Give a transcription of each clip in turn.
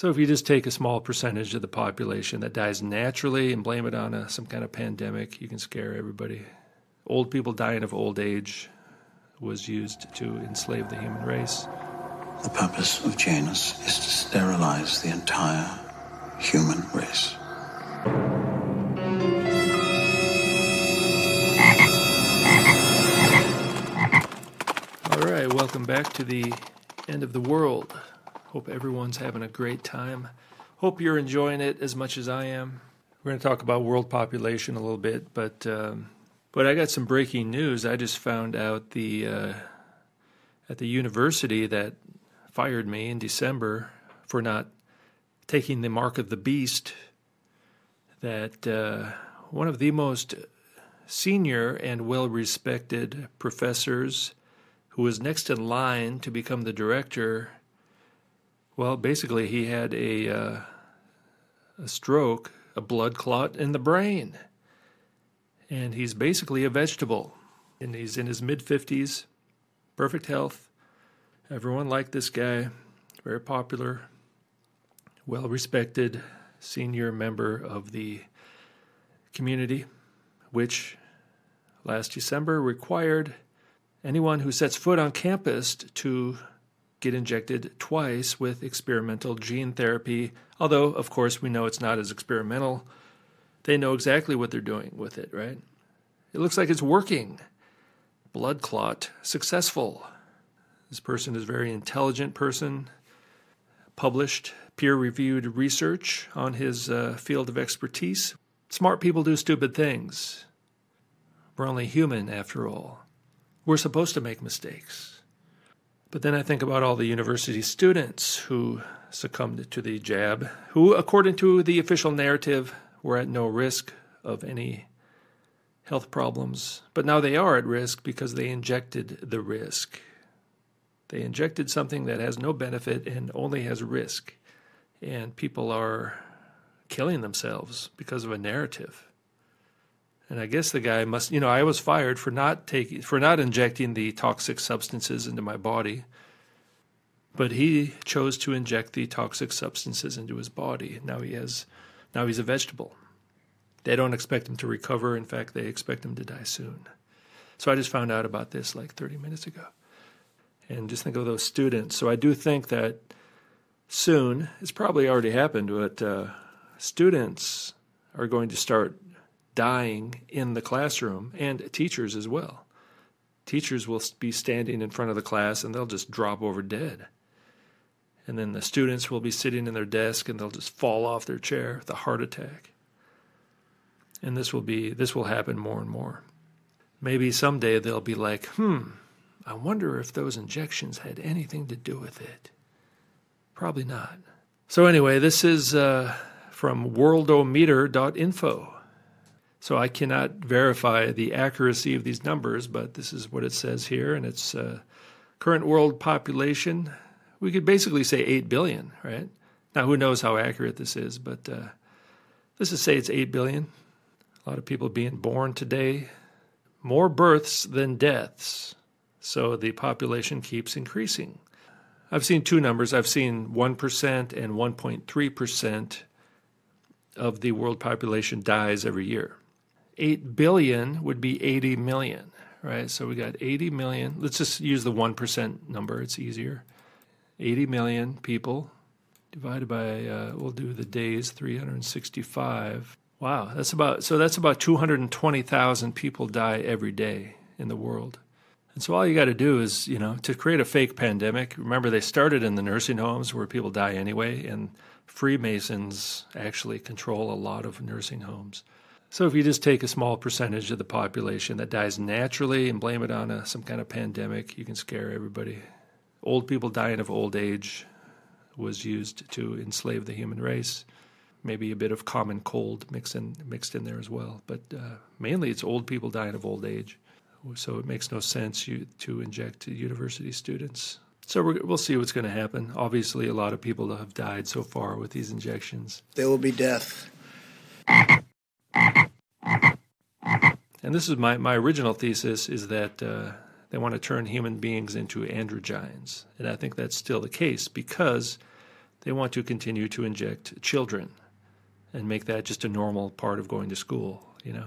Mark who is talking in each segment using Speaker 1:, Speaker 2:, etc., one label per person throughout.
Speaker 1: So if you just take a small percentage of the population that dies naturally and blame it on some kind of pandemic, you can scare everybody. Old people dying of old age was used to enslave the human race.
Speaker 2: The purpose of Janus is to sterilize the entire human race.
Speaker 1: All right, welcome back to the end of the world. Hope everyone's having a great time. Hope you're enjoying it as much as I am. We're going to talk about world population a little bit, but I got some breaking news. I just found out at the university that fired me in December for not taking the mark of the beast, that one of the most senior and well-respected professors who was next in line to become the director, well, basically he had a stroke, a blood clot in the brain. And he's basically a vegetable. And he's in his mid-50s, perfect health. Everyone liked this guy, very popular, well-respected senior member of the community, which last December required anyone who sets foot on campus to get injected twice with experimental gene therapy, although, of course, we know it's not as experimental. They know exactly what they're doing with it, right? It looks like it's working. Blood clot, successful. This person is a very intelligent person, published peer-reviewed research on his field of expertise. Smart people do stupid things. We're only human, after all. We're supposed to make mistakes. But then I think about all the university students who succumbed to the jab, who, according to the official narrative, were at no risk of any health problems. But now they are at risk because they injected the risk. They injected something that has no benefit and only has risk. And people are killing themselves because of a narrative. And I guess the guy must, I was fired for not injecting the toxic substances into my body. But he chose to inject the toxic substances into his body. Now he's a vegetable. They don't expect him to recover. In fact, they expect him to die soon. So I just found out about this like 30 minutes ago. And just think of those students. So I do think that soon, it's probably already happened, but students are going to start dying in the classroom, and teachers as well. Teachers will be standing in front of the class and they'll just drop over dead. And then the students will be sitting in their desk and they'll just fall off their chair with a heart attack. And this will happen more and more. Maybe someday they'll be like, I wonder if those injections had anything to do with it. Probably not. So anyway, this is from worldometer.info. So I cannot verify the accuracy of these numbers, but this is what it says here, and it's current world population. We could basically say 8 billion, right? Now, who knows how accurate this is, but let's just say it's 8 billion. A lot of people being born today. More births than deaths. So the population keeps increasing. I've seen two numbers. I've seen 1% and 1.3% of the world population dies every year. 8 billion would be 80 million, right? So we got 80 million. Let's just use the 1% number. It's easier. 80 million people divided by, we'll do the days, 365. Wow, that's about 220,000 people die every day in the world. And so all you got to do is, to create a fake pandemic. Remember, they started in the nursing homes where people die anyway, and Freemasons actually control a lot of nursing homes. So if you just take a small percentage of the population that dies naturally and blame it on some kind of pandemic, you can scare everybody. Old people dying of old age was used to enslave the human race. Maybe a bit of common cold mixed in there as well. But mainly it's old people dying of old age. So it makes no sense to inject university students. So we'll see what's going to happen. Obviously, a lot of people have died so far with these injections.
Speaker 3: There will be death.
Speaker 1: And this is my original thesis, is that they want to turn human beings into androgynes. And I think that's still the case because They want to continue to inject children and make that just a normal part of going to school,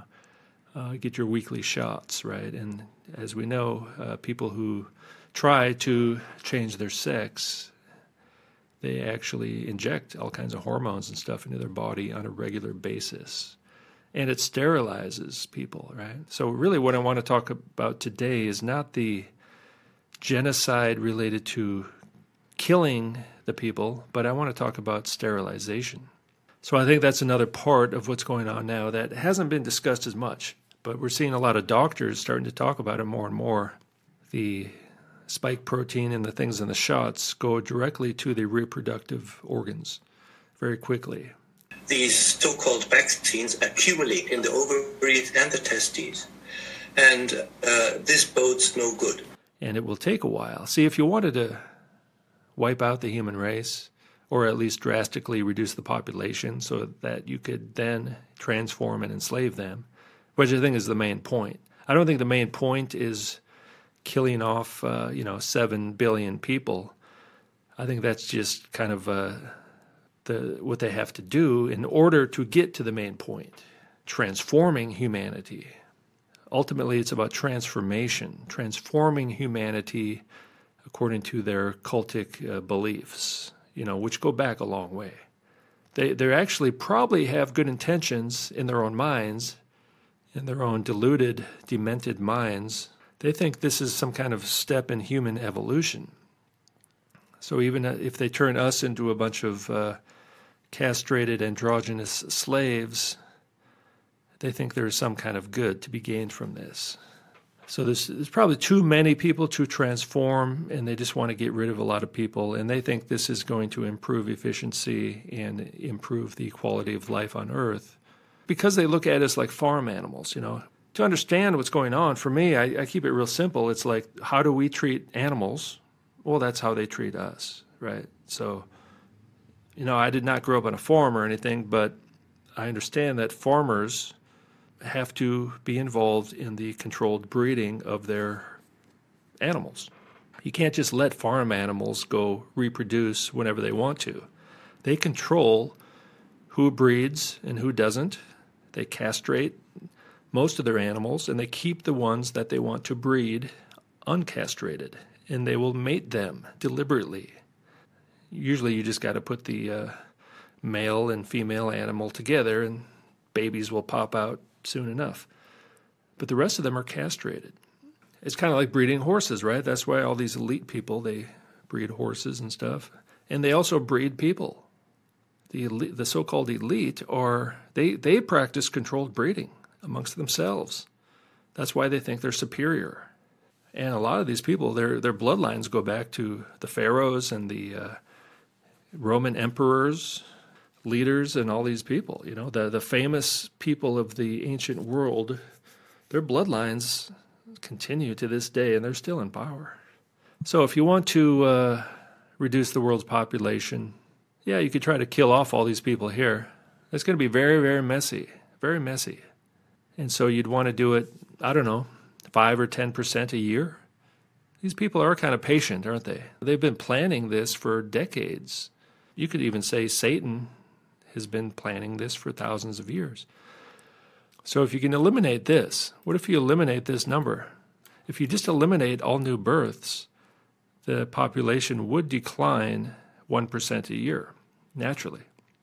Speaker 1: get your weekly shots, right? And as we know, people who try to change their sex, they actually inject all kinds of hormones and stuff into their body on a regular basis. And it sterilizes people, right? So really what I want to talk about today is not the genocide related to killing the people, but I want to talk about sterilization. So I think that's another part of what's going on now that hasn't been discussed as much, but we're seeing a lot of doctors starting to talk about it more and more. The spike protein and the things in the shots go directly to the reproductive organs very quickly.
Speaker 3: These so-called vaccines accumulate in the ovaries and the testes, and this bodes no good.
Speaker 1: And it will take a while. See, if you wanted to wipe out the human race, or at least drastically reduce the population so that you could then transform and enslave them, which I think is the main point. I don't think the main point is killing off, 7 billion people. I think that's just kind of what they have to do in order to get to the main point, transforming humanity. Ultimately, it's about transformation, transforming humanity according to their cultic beliefs, which go back a long way. They actually probably have good intentions in their own minds, in their own deluded, demented minds. They think this is some kind of step in human evolution. So even if they turn us into a bunch of castrated androgynous slaves, they think there is some kind of good to be gained from this. So there's probably too many people to transform, and they just want to get rid of a lot of people, and they think this is going to improve efficiency and improve the quality of life on Earth because they look at us like farm animals, To understand what's going on, for me, I keep it real simple. It's like, how do we treat animals? Well, that's how they treat us, right? So, I did not grow up on a farm or anything, but I understand that farmers have to be involved in the controlled breeding of their animals. You can't just let farm animals go reproduce whenever they want to. They control who breeds and who doesn't. They castrate most of their animals, and they keep the ones that they want to breed uncastrated, and they will mate them deliberately. Usually you just got to put the male and female animal together, and babies will pop out soon enough. But the rest of them are castrated. It's kind of like breeding horses, right? That's why all these elite people, they breed horses and stuff. And they also breed people. The so-called elite they practice controlled breeding amongst themselves. That's why they think they're superior. And a lot of these people, their bloodlines go back to the pharaohs and the Roman emperors, leaders, and all these people. The famous people of the ancient world, their bloodlines continue to this day, and they're still in power. So if you want to reduce the world's population, you could try to kill off all these people here. It's going to be very, very messy, very messy. And so you'd want to do it, 5 or 10% a year. These people are kind of patient, aren't they? They've been planning this for decades. You could even say Satan has been planning this for thousands of years. So if you can eliminate this, what if you eliminate this number? If you just eliminate all new births, the population would decline 1% a year, naturally,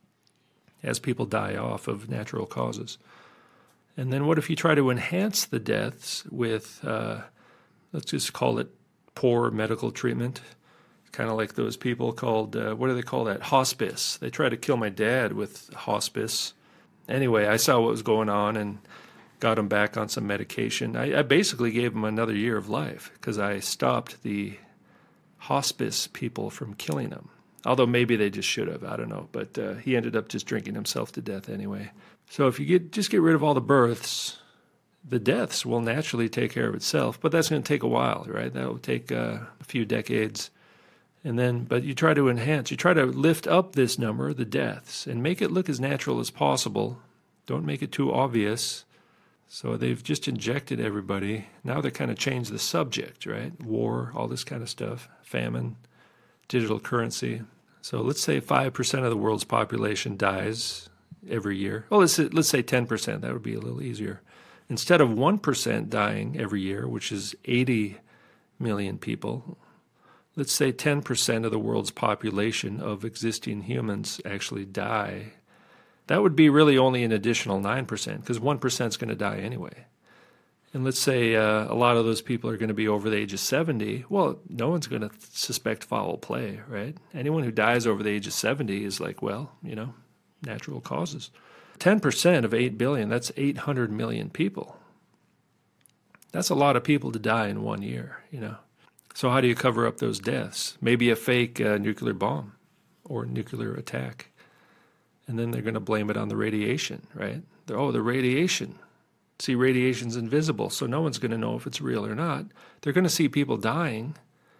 Speaker 1: as people die off of natural causes. And then what if you try to enhance the deaths with, let's just call it poor medical treatment? Kind of like those people called, what do they call that? Hospice. They tried to kill my dad with hospice. Anyway, I saw what was going on and got him back on some medication. I basically gave him another year of life because I stopped the hospice people from killing him. Although maybe they just should have, I don't know. But he ended up just drinking himself to death anyway. So if you just get rid of all the births, the deaths will naturally take care of itself. But that's going to take a while, right? That will take a few decades. But you try to enhance, you try to lift up this number, the deaths, and make it look as natural as possible. Don't make it too obvious. So they've just injected everybody. Now they kind of changed the subject, right? War, all this kind of stuff, famine, digital currency. So let's say 5% of the world's population dies every year. Well, let's say 10%. That would be a little easier. Instead of 1% dying every year, which is 80 million people, let's say 10% of the world's population of existing humans actually die. That would be really only an additional 9%, because 1% is going to die anyway. And let's say a lot of those people are going to be over the age of 70. Well, no one's going to suspect foul play, right? Anyone who dies over the age of 70 is like, well, natural causes. 10% of 8 billion, that's 800 million people. That's a lot of people to die in 1 year, So how do you cover up those deaths? Maybe a fake nuclear bomb or nuclear attack. And then they're going to blame it on the radiation, right? The radiation. See, radiation's invisible, so no one's going to know if it's real or not. They're going to see people dying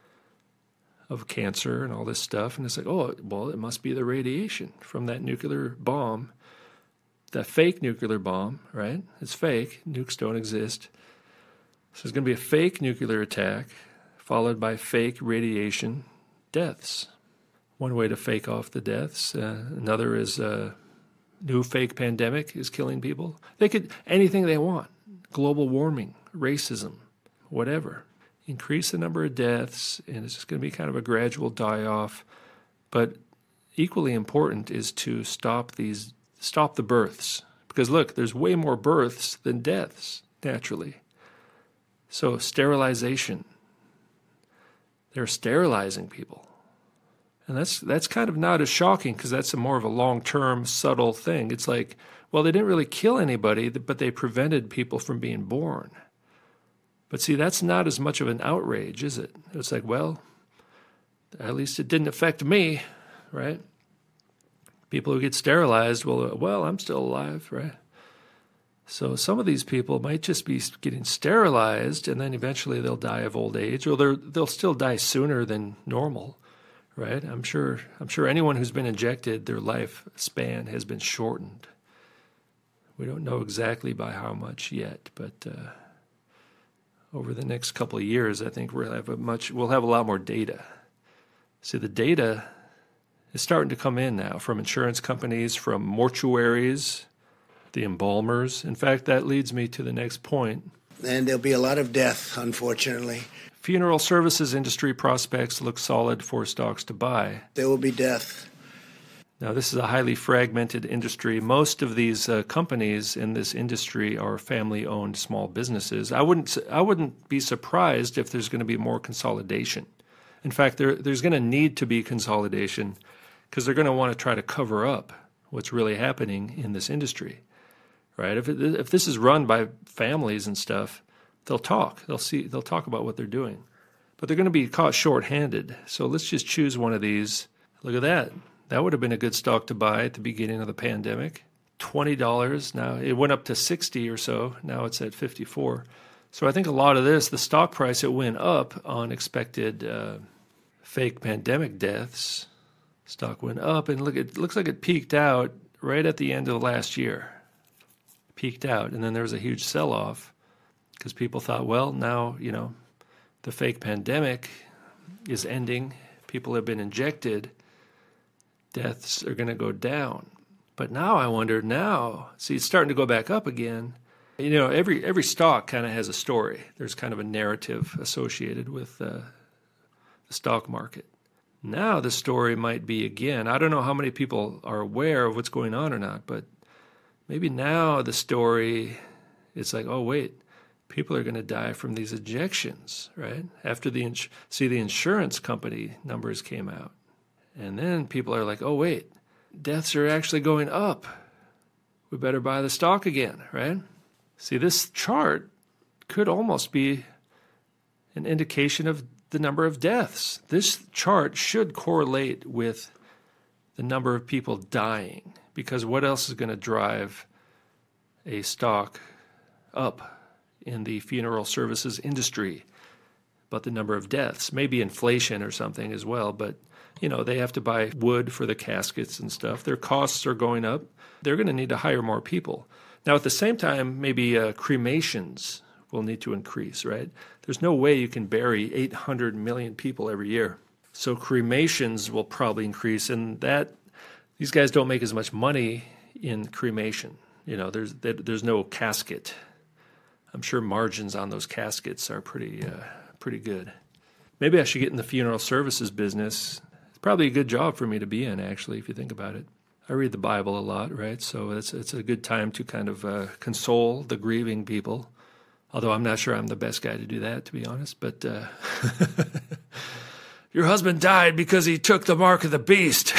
Speaker 1: of cancer and all this stuff, and it's like, oh, well, it must be the radiation from that nuclear bomb, that fake nuclear bomb, right? It's fake. Nukes don't exist. So there's going to be a fake nuclear attack followed by fake radiation deaths. One way to fake off the deaths. Another is a new fake pandemic is killing people. They could, anything they want. Global warming, racism, whatever. Increase the number of deaths, and it's just going to be kind of a gradual die-off. But equally important is to stop the births. Because look, there's way more births than deaths, naturally. So sterilization. They're sterilizing people. And that's kind of not as shocking because that's more of a long-term, subtle thing. It's like, well, they didn't really kill anybody, but they prevented people from being born. But see, that's not as much of an outrage, is it? It's like, well, at least it didn't affect me, right? People who get sterilized, well, I'm still alive, right? So some of these people might just be getting sterilized, and then eventually they'll die of old age, or they'll still die sooner than normal. Right? I'm sure anyone who's been injected, their lifespan has been shortened. We don't know exactly by how much yet, but over the next couple of years, I think we'll have a lot more data. See, the data is starting to come in now from insurance companies, from mortuaries, the embalmers. In fact, that leads me to the next point.
Speaker 4: And there'll be a lot of death, unfortunately.
Speaker 1: Funeral services industry prospects look solid for stocks to buy.
Speaker 4: There will be death.
Speaker 1: Now, this is a highly fragmented industry. Most of these companies in this industry are family-owned small businesses. I wouldn't be surprised if there's going to be more consolidation. In fact, there's going to need to be consolidation because they're going to want to try to cover up what's really happening in this industry, right? If this is run by families and stuff, they'll talk. They'll talk about what they're doing. But they're going to be caught short-handed. So let's just choose one of these. Look at that. That would have been a good stock to buy at the beginning of the pandemic. $20. Now it went up to 60 or so. Now it's at 54. So I think a lot of this, the stock price, it went up on expected fake pandemic deaths. Stock went up, and look, it looks like it peaked out right at the end of last year. Peaked out, and then there was a huge sell-off because people thought, well, now, the fake pandemic is ending. People have been injected. Deaths are going to go down. But now I wonder, see, it's starting to go back up again. Every stock kind of has a story. There's kind of a narrative associated with the stock market. Now the story might be again, I don't know how many people are aware of what's going on or not, but maybe now the story, it's like, oh, wait, people are going to die from these injections, right? After the insurance company numbers came out. And then people are like, oh, wait, deaths are actually going up. We better buy the stock again, right? See, this chart could almost be an indication of the number of deaths. This chart should correlate with the number of people dying, because what else is going to drive a stock up in the funeral services industry but the number of deaths? Maybe inflation or something as well, but they have to buy wood for the caskets and stuff. Their costs are going up. They're going to need to hire more people. Now, at the same time, maybe cremations will need to increase, right? There's no way you can bury 800 million people every year. So cremations will probably increase, and these guys don't make as much money in cremation. There's no casket. I'm sure margins on those caskets are pretty good. Maybe I should get in the funeral services business. It's probably a good job for me to be in, actually, if you think about it. I read the Bible a lot, right? So it's a good time to kind of console the grieving people. Although I'm not sure I'm the best guy to do that, to be honest. But your husband died because he took the mark of the beast.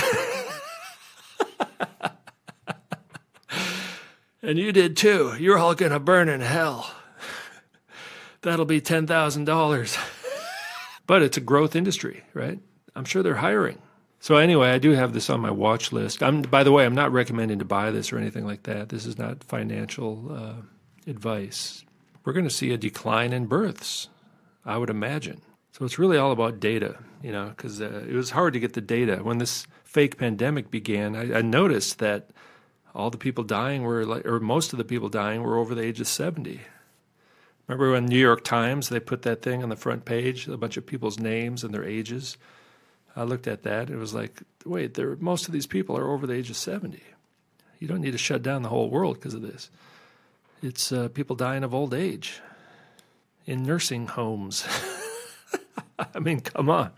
Speaker 1: And you did too. You're all going to burn in hell. That'll be $10,000. But it's a growth industry, right? I'm sure they're hiring. So anyway, I do have this on my watch list. By the way, I'm not recommending to buy this or anything like that. This is not financial advice. We're going to see a decline in births, I would imagine. So it's really all about data, because it was hard to get the data. When this fake pandemic began, I noticed that all the people dying or most of the people dying were over the age of 70. Remember when New York Times, they put that thing on the front page, a bunch of people's names and their ages? I looked at that. It was like, wait, most of these people are over the age of 70. You don't need to shut down the whole world because of this. It's people dying of old age in nursing homes. I mean, come on.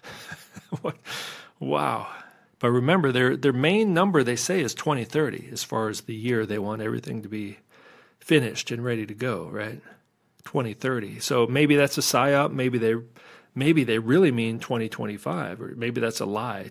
Speaker 1: Wow. But remember, their main number, they say, is 2030 as far as the year they want everything to be finished and ready to go, right? 2030. So maybe that's a psyop. Maybe they really mean 2025, or maybe that's a lie.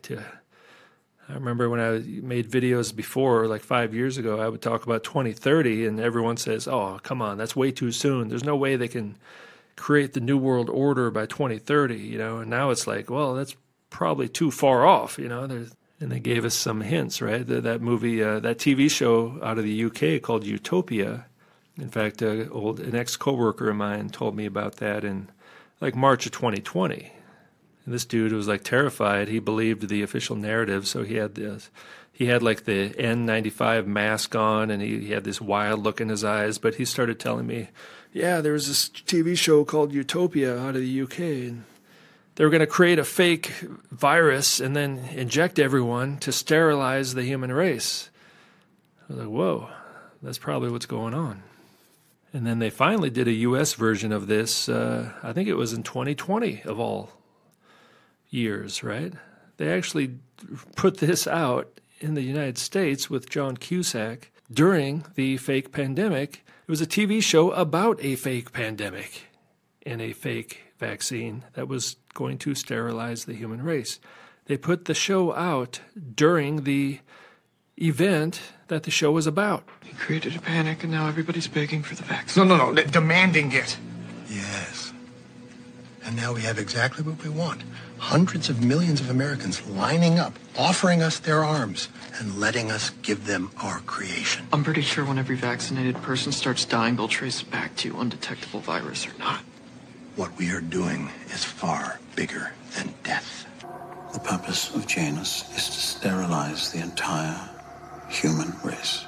Speaker 1: I remember when I made videos before, like 5 years ago, I would talk about 2030, and everyone says, oh, come on, that's way too soon. There's no way they can create the New World Order by 2030, and now it's like, well, that's probably too far off, and they gave us some hints, right? That movie, that TV show out of the UK called Utopia. In fact, an ex-coworker of mine told me about that in like March of 2020. And this dude was like terrified. He believed the official narrative, so he had like the N95 mask on, and he had this wild look in his eyes. But he started telling me, yeah, there was this TV show called Utopia out of the UK, and they were going to create a fake virus and then inject everyone to sterilize the human race. I was like, whoa, that's probably what's going on. And then they finally did a U.S. version of this. I think it was in 2020 of all years, right? They actually put this out in the United States with John Cusack during the fake pandemic. It was a TV show about a fake pandemic and a fake vaccine that was going to sterilize the human race. They put the show out during the event that the show was about.
Speaker 5: He created a panic, and now everybody's begging for the vaccine.
Speaker 6: No, demanding it.
Speaker 7: Yes. And now we have exactly what we want. Hundreds of millions of Americans lining up, offering us their arms, and letting us give them our creation.
Speaker 5: I'm pretty sure when every vaccinated person starts dying, they'll trace it back to undetectable virus or not.
Speaker 7: What we are doing is far bigger than death.
Speaker 2: The purpose of Janus is to sterilize the entire human race.